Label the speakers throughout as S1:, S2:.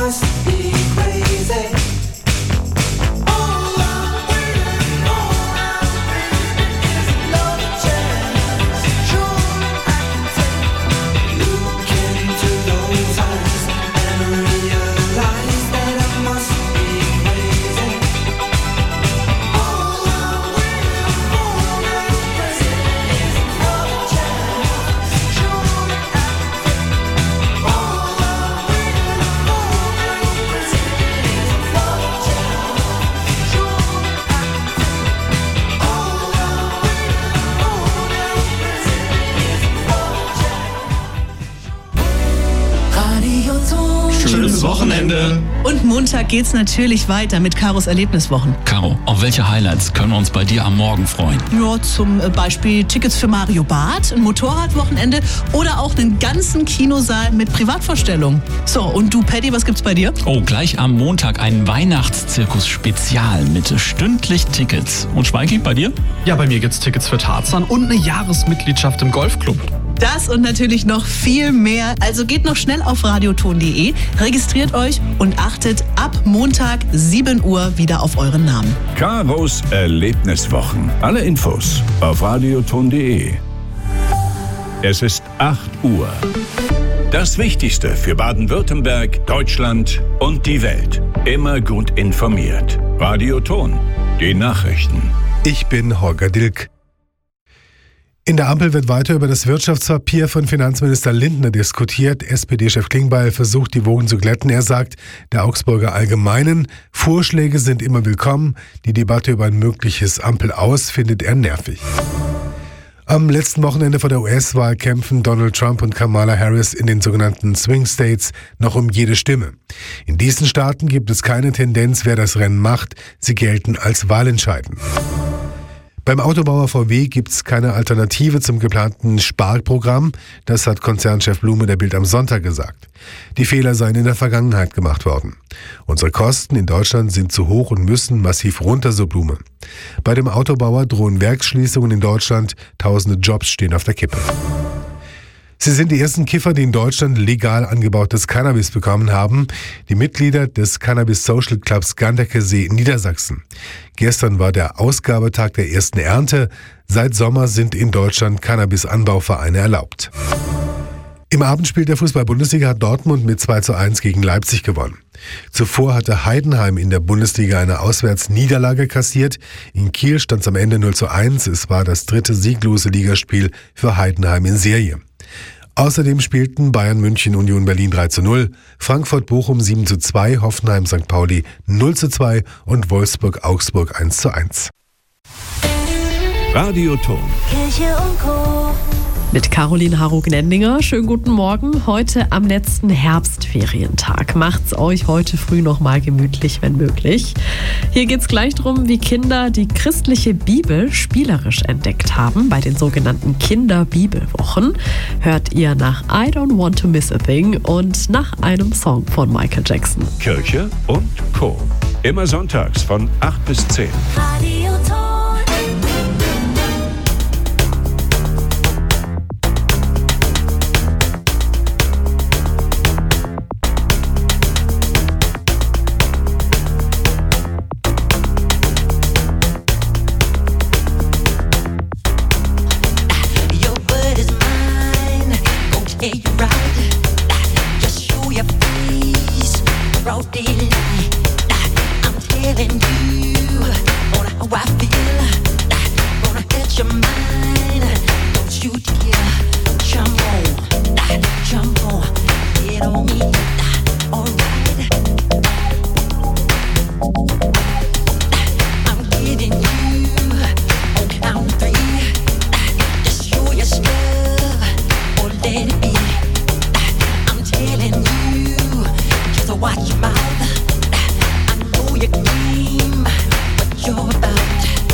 S1: must be crazy.
S2: Schönes Wochenende.
S3: Und Montag geht's natürlich weiter mit Karos Erlebniswochen.
S2: Caro, auf welche Highlights können wir uns bei dir am Morgen freuen?
S3: Ja, zum Beispiel Tickets für Mario Barth, ein Motorradwochenende oder auch einen ganzen Kinosaal mit Privatvorstellungen. So, und du, Paddy, was gibt's bei dir?
S2: Oh, gleich am Montag ein Weihnachtszirkus-Spezial mit stündlich Tickets. Und Schweiki, bei dir?
S4: Ja, bei mir gibt's Tickets für Tarzan und eine Jahresmitgliedschaft im Golfclub.
S3: Das und natürlich noch viel mehr. Also geht noch schnell auf radioton.de, registriert euch und achtet ab Montag 7 Uhr wieder auf euren Namen.
S5: Karos Erlebniswochen. Alle Infos auf radioton.de. Es ist 8 Uhr. Das Wichtigste für Baden-Württemberg, Deutschland und die Welt. Immer gut informiert. Radioton. Die Nachrichten.
S6: Ich bin Holger Dilk. In der Ampel wird weiter über das Wirtschaftspapier von Finanzminister Lindner diskutiert. SPD-Chef Klingbeil versucht, die Wogen zu glätten. Er sagt, der Augsburger Allgemeinen, Vorschläge sind immer willkommen. Die Debatte über ein mögliches Ampel-Aus findet er nervig. Am letzten Wochenende vor der US-Wahl kämpfen Donald Trump und Kamala Harris in den sogenannten Swing States noch um jede Stimme. In diesen Staaten gibt es keine Tendenz, wer das Rennen macht. Sie gelten als wahlentscheidend. Beim Autobauer VW gibt es keine Alternative zum geplanten Sparprogramm. Das hat Konzernchef Blume der Bild am Sonntag gesagt. Die Fehler seien in der Vergangenheit gemacht worden. Unsere Kosten in Deutschland sind zu hoch und müssen massiv runter, so Blume. Bei dem Autobauer drohen Werksschließungen in Deutschland. Tausende Jobs stehen auf der Kippe. Sie sind die ersten Kiffer, die in Deutschland legal angebautes Cannabis bekommen haben. Die Mitglieder des Cannabis Social Clubs Ganderkesee in Niedersachsen. Gestern war der Ausgabetag der ersten Ernte. Seit Sommer sind in Deutschland Cannabis-Anbauvereine erlaubt. Im Abendspiel der Fußball-Bundesliga hat Dortmund mit 2:1 gegen Leipzig gewonnen. Zuvor hatte Heidenheim in der Bundesliga eine Auswärtsniederlage kassiert. In Kiel stand es am Ende 0:1. Es war das dritte sieglose Ligaspiel für Heidenheim in Serie. Außerdem spielten Bayern München Union Berlin 3:0, Frankfurt Bochum 7:2, Hoffenheim St. Pauli 0:2 und Wolfsburg Augsburg 1:1.
S5: Radioton.
S7: Kirche und Co.
S8: Mit Caroline Harro-Gnendinger. Schönen guten Morgen. Heute am letzten Herbstferientag. Macht's euch heute früh noch mal gemütlich, wenn möglich. Hier geht's gleich drum, wie Kinder die christliche Bibel spielerisch entdeckt haben bei den sogenannten Kinderbibelwochen. Hört ihr nach I Don't Want to Miss a Thing und nach einem Song von Michael Jackson.
S5: Kirche und Co. Immer sonntags von 8 bis 10.
S7: Radioton. Watch your mouth. I know your game, what you're about.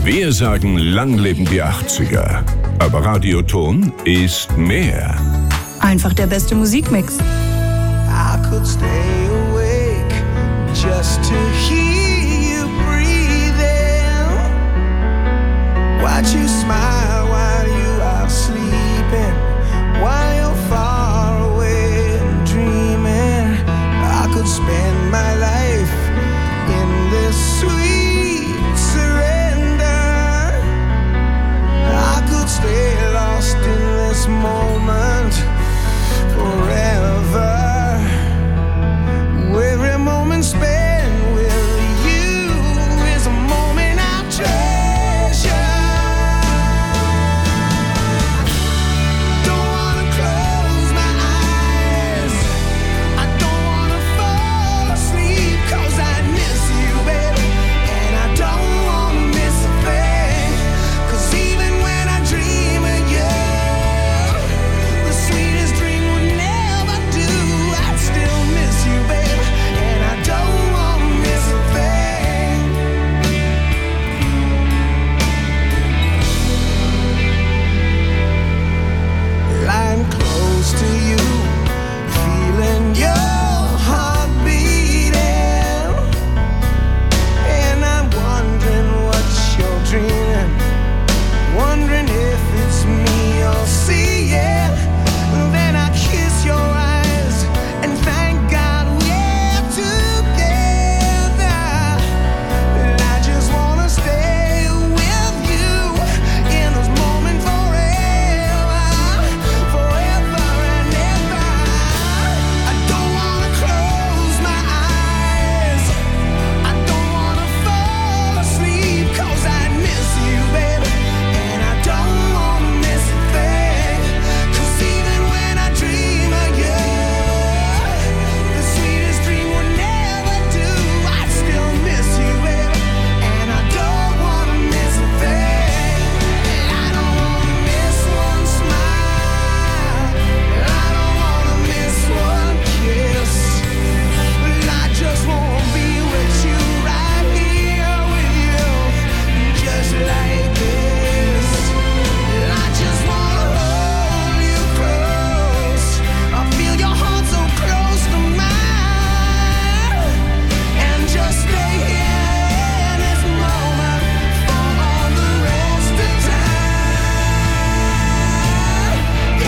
S5: Wir sagen, lang leben die 80er. Aber Radioton ist mehr.
S9: Einfach der beste Musikmix.
S1: I could stay awake just to hear you breathing. Watch you smile while you are sleeping, while you're far away and dreaming. I could spend my life in this sweet surrender. I could stay lost in this moment forever. Every moment spent with you is a moment I treasure. Don't wanna close my eyes, I don't wanna fall asleep, 'cause I miss you, baby, and I don't wanna miss a thing. 'Cause even when I dream of you, the sweetest dream would never do. I'd still miss you, baby, and I don't wanna miss a thing. Lying close to you, feeling your heart beating, and I'm wondering what you're dreaming, wondering if it's me you're seeing. Then I kiss your eyes and thank God we're together. And I just wanna stay with you in this moment forever, forever and ever. I don't wanna close my eyes, I don't wanna fall asleep, 'cause I miss you, baby, and I don't wanna miss a thing. 'Cause even when I dream of you, the sweetest dream would never do. I'd still miss you, baby, and I don't wanna miss a thing. I don't wanna miss one smile, I don't wanna miss one kiss, but I just wanna be with you, right here with you, just like this. I just wanna hold you close, I feel your heart so close to mine, and just stay here in this moment for all the rest of time.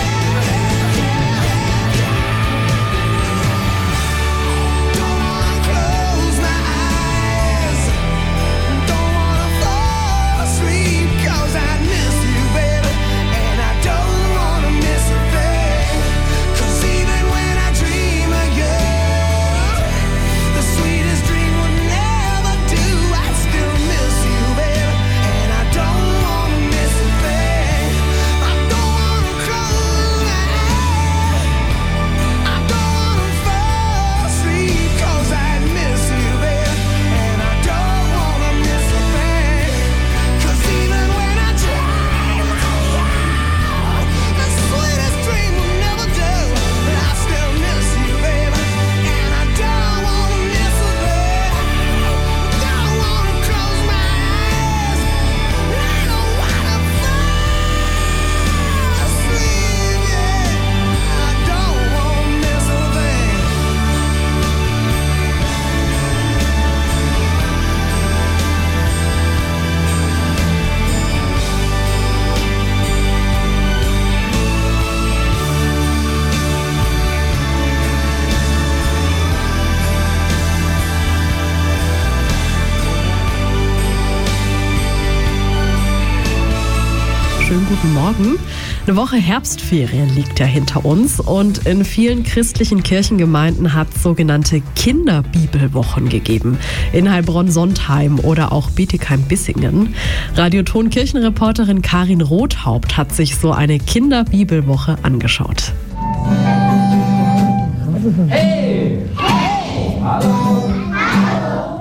S1: Don't wanna close my eyes, don't wanna fall asleep, 'cause I miss you, baby, and I don't wanna miss a thing. 'Cause even when I dream of you, the sweetest dream would never do. I'd still miss you, baby, and I don't wanna miss a thing. I don't wanna close my eyes, I don't wanna fall asleep, 'cause I miss you, baby, and I don't wanna miss a thing. 'Cause even when I dream of you, the sweetest dream will never do. But I still miss you, baby, and I don't wanna miss a thing. Don't wanna close my eyes, I don't wanna fall asleep, yeah. I don't wanna miss a thing.
S8: Schönen guten Morgen. Eine Woche Herbstferien liegt ja hinter uns und in vielen christlichen Kirchengemeinden hat es sogenannte Kinderbibelwochen gegeben. In Heilbronn-Sontheim oder auch Bietigheim-Bissingen. Radioton-Kirchenreporterin Karin Rothaupt hat sich so eine Kinderbibelwoche angeschaut.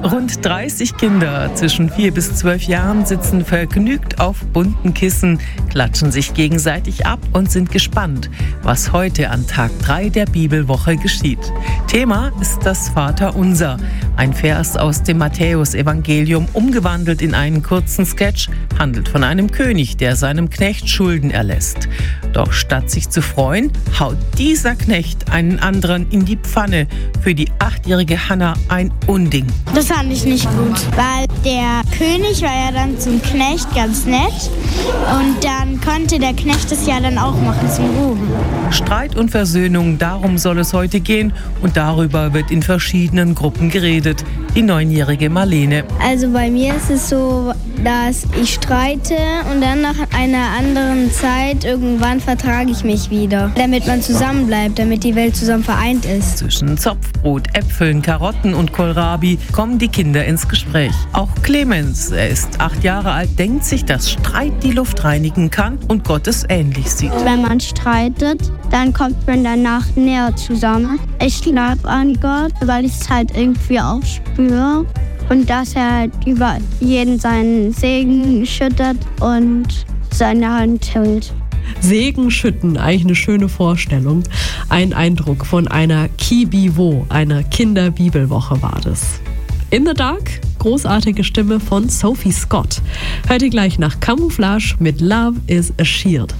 S10: Rund 30 Kinder zwischen 4 bis 12 Jahren sitzen vergnügt auf bunten Kissen, klatschen sich gegenseitig ab und sind gespannt, was heute an Tag 3 der Bibelwoche geschieht. Thema ist das Vaterunser, ein Vers aus dem Matthäus-Evangelium, umgewandelt in einen kurzen Sketch, handelt von einem König, der seinem Knecht Schulden erlässt. Doch statt sich zu freuen, haut dieser Knecht einen anderen in die Pfanne. Für die 8-jährige Hannah ein Unding.
S11: Das fand ich nicht gut, weil der König war ja dann zum Knecht ganz nett und dann konnte der Knecht es ja dann auch machen zum Ruhm.
S10: Streit und Versöhnung, darum soll es heute gehen und darüber wird in verschiedenen Gruppen geredet. Die 9-jährige Marlene.
S11: Also bei mir ist es so, dass ich streite und dann nach einer anderen Zeit irgendwann vertrage ich mich wieder, damit man zusammenbleibt, damit die Welt zusammen vereint ist.
S10: Zwischen Zopfbrot, Äpfeln, Karotten und Kohlrabi kommen die Kinder ins Gespräch. Auch Clemens, er ist 8 Jahre alt, denkt sich, dass Streit die Luft reinigen kann und Gott es ähnlich sieht.
S11: Wenn man streitet, dann kommt man danach näher zusammen. Ich glaube an Gott, weil ich es halt irgendwie auch spüre. Und dass er halt über jeden seinen Segen schüttet und seine Hand hält.
S8: Segen schütten, eigentlich eine schöne Vorstellung. Ein Eindruck von einer Kibiwo, einer Kinderbibelwoche war das. In the Dark, großartige Stimme von Sophie Scott. Hört ihr gleich nach Camouflage mit Love is a Shield.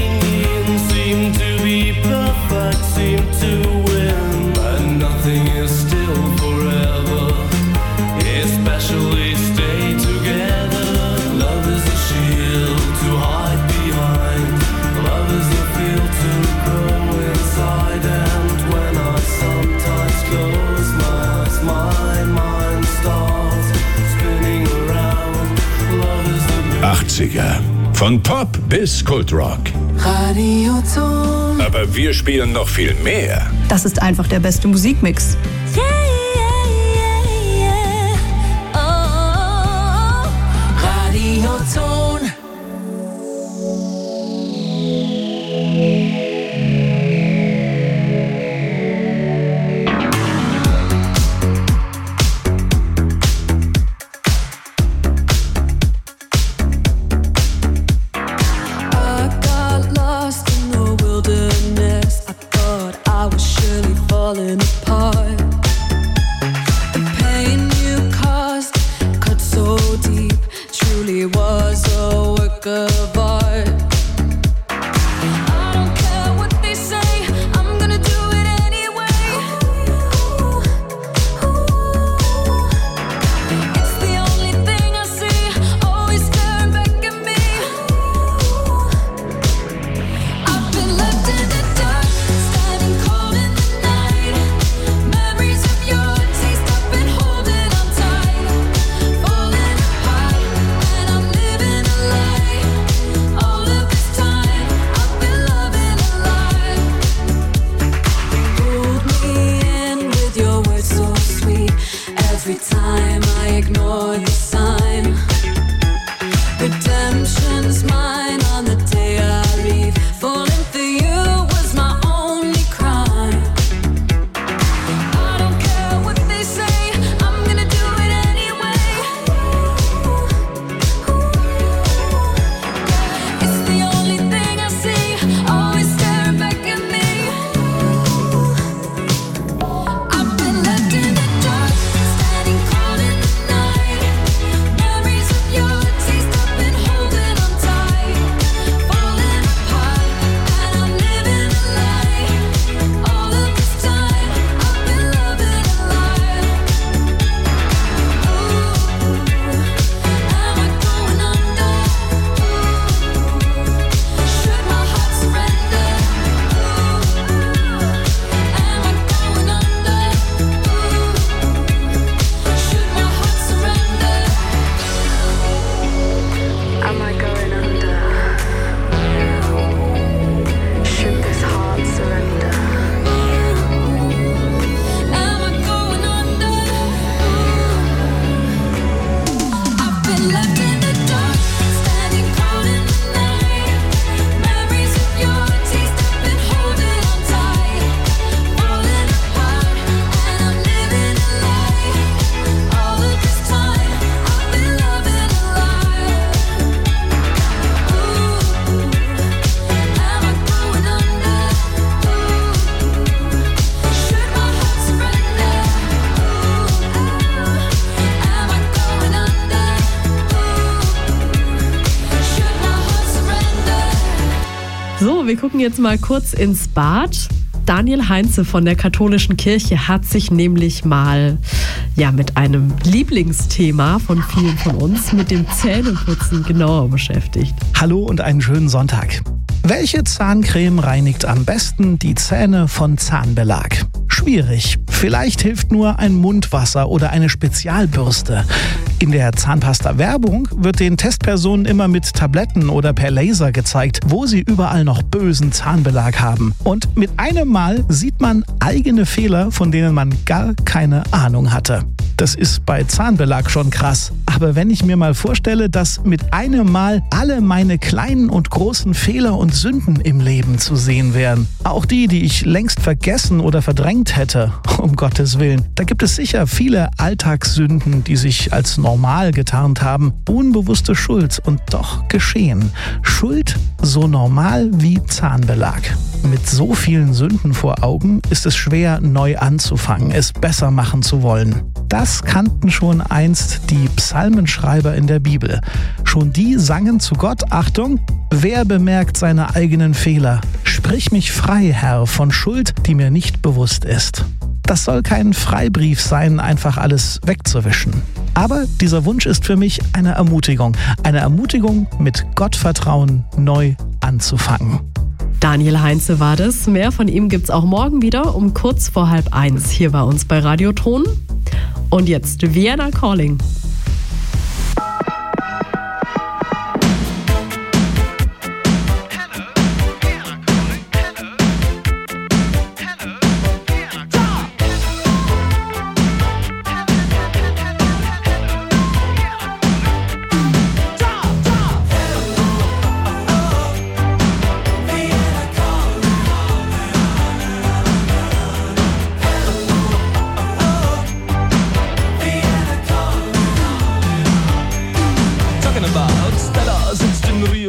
S1: Seem to be perfect, seem to win, but nothing is
S5: 80er. Von Pop bis Kultrock.
S1: Radioton.
S5: Aber wir spielen noch viel mehr.
S9: Das ist einfach der beste Musikmix.
S1: Radioton.
S12: Falling apart. The pain you caused cut so deep, truly was a work of art. I don't care what they say, I'm gonna do it anyway. It's the only thing I see, always staring back at me. I've been left in the dark, standing cold in the memories of your taste, I've been holding on tight, falling apart, and I'm living a lie. All of this time, I've been loving a lie. Hold me in with your words so sweet. Every time I ignore the sign, redemption's mine on the day I leave. Falling for you was my only crime.
S8: Wir gucken jetzt mal kurz ins Bad. Daniel Heinze von der Katholischen Kirche hat sich nämlich mal mit einem Lieblingsthema von vielen von uns, mit dem Zähneputzen, genauer beschäftigt.
S13: Hallo und einen schönen Sonntag. Welche Zahncreme reinigt am besten die Zähne von Zahnbelag? Schwierig. Vielleicht hilft nur ein Mundwasser oder eine Spezialbürste. In der Zahnpasta-Werbung wird den Testpersonen immer mit Tabletten oder per Laser gezeigt, wo sie überall noch bösen Zahnbelag haben. Und mit einem Mal sieht man eigene Fehler, von denen man gar keine Ahnung hatte. Das ist bei Zahnbelag schon krass. Aber wenn ich mir mal vorstelle, dass mit einem Mal alle meine kleinen und großen Fehler und Sünden im Leben zu sehen wären, auch die, die ich längst vergessen oder verdrängt hätte, um Gottes Willen, da gibt es sicher viele Alltagssünden, die sich als normal getarnt haben. Unbewusste Schuld und doch geschehen. Schuld so normal wie Zahnbelag. Mit so vielen Sünden vor Augen ist es schwer, neu anzufangen, es besser machen zu wollen. Das kannten schon einst die Psalmenschreiber in der Bibel. Schon die sangen zu Gott, Achtung, wer bemerkt seine eigenen Fehler? Sprich mich frei, Herr, von Schuld, die mir nicht bewusst ist. Das soll kein Freibrief sein, einfach alles wegzuwischen. Aber dieser Wunsch ist für mich eine Ermutigung. Eine Ermutigung, mit Gottvertrauen neu anzufangen.
S8: Daniel Heinze war das. Mehr von ihm gibt's auch morgen wieder um kurz vor 12:30 hier bei uns bei Radioton. Und jetzt Vienna Calling.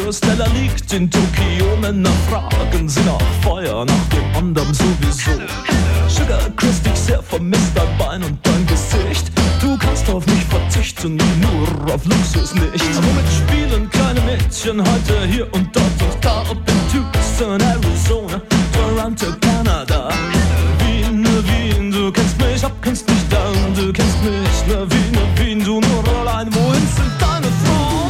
S14: Stella liegt in Tokio, Männer fragen sie nach Feuer, nach dem anderen sowieso. Sugar küsst dich sehr vermisst, dein Bein und dein Gesicht. Du kannst auf mich verzichten, nur auf Luxus nicht. Womit spielen kleine Mädchen heute hier und dort und da? Ob in Tucson, Arizona, Toronto, Kanada. Wien, Wien, du kennst mich, kennst mich dann. Du kennst mich, Wien, Wien, du nur allein. Wohin sind deine Frauen?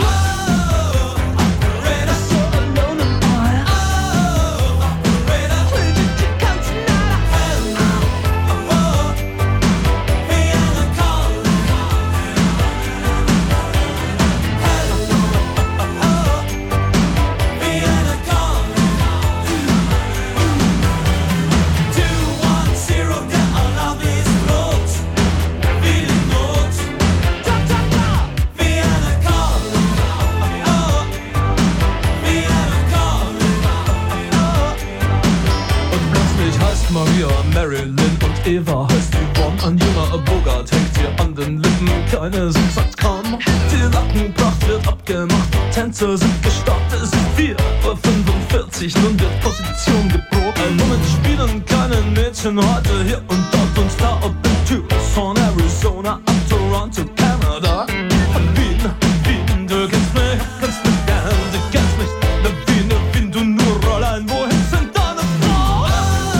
S14: Maria, Marilyn und Eva heißt Yvonne. Ein junger Bogart hängt ihr an den Lippen. Keine sind sagt kaum. Die Lackenpracht wird abgemacht. Tänzer sind gestartet. Es ist 4:45 Uhr. Nun wird Position geprobt. Moment spielen keine Mädchen heute hier und dort und da. Ob in Tucson, Arizona, ab Toronto, Kanada. Wien, Wien, du kennst mich, kennst mich gern. Du kennst mich, Wien, Wien, du nur allein. Wohin sind deine Frauen?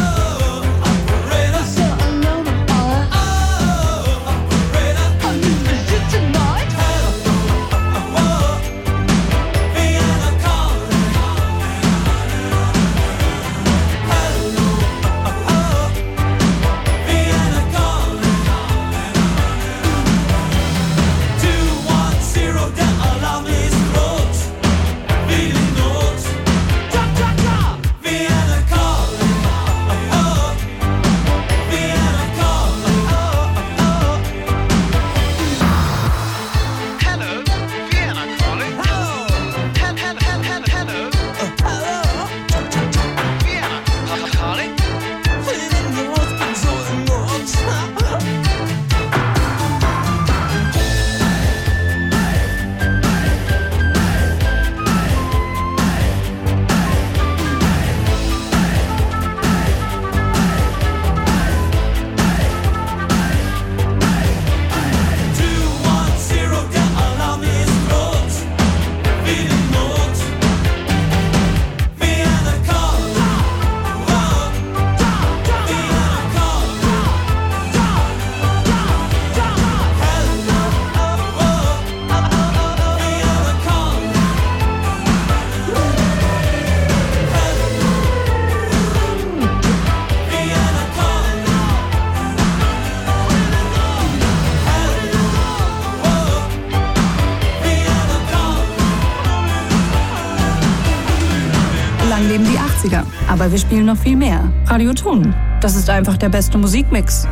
S9: Lang leben die 80er. Aber wir spielen noch viel mehr. Radio Ton. Das ist einfach der beste Musikmix.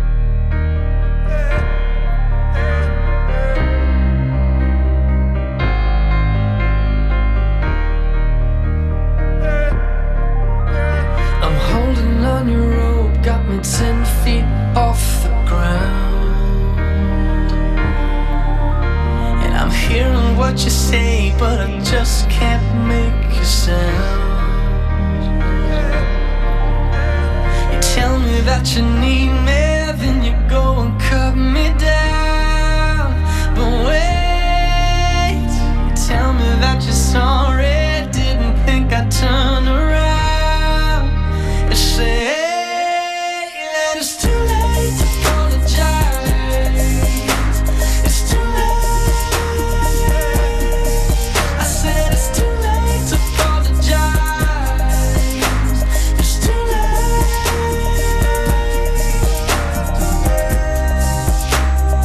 S1: I'm holding on your rope, got me 10 feet off the ground. And I'm hearing what you say, but I just can't make a sound. You tell me that you need me, then you go and cut me down. But wait, you tell me that you're sorry, didn't think I'd turn around. You say that it's too late to apologize. It's too late. I said it's too late to apologize. It's too late.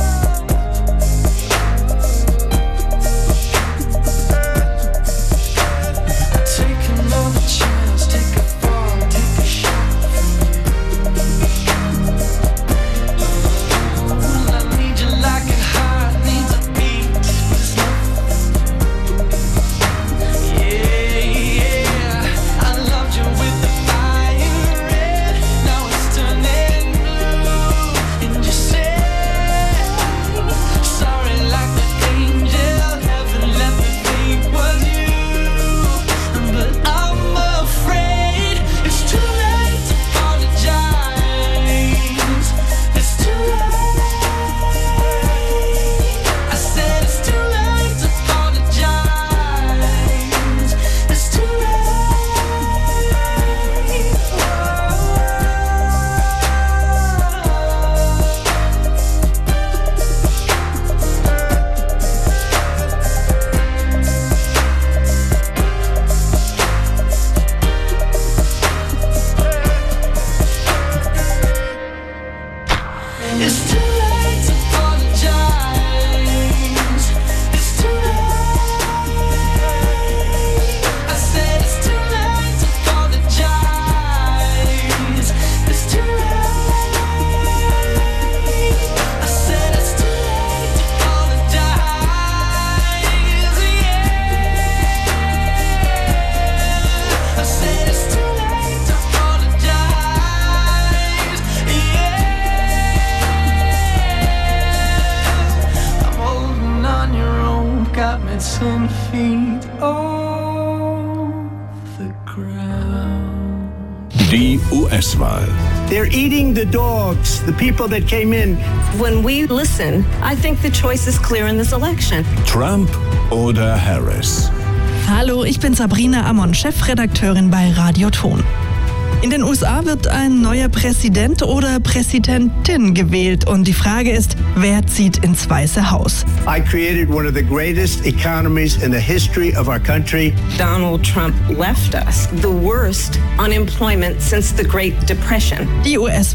S1: get 10 feet off the ground.
S5: Die US-Wahl.
S15: They're eating the dogs, the people that came in.
S16: When we listen, I think the choice is clear in this election.
S5: Trump oder Harris?
S17: Hallo, ich bin Sabrina Ammon, Chefredakteurin bei Radio Ton. In den USA wird ein neuer Präsident oder Präsidentin gewählt und die Frage ist, wer zieht ins Weiße Haus?
S15: I created one of the greatest economies in the history of our country.
S16: Donald Trump left us the worst unemployment since the Great Depression.
S17: Die US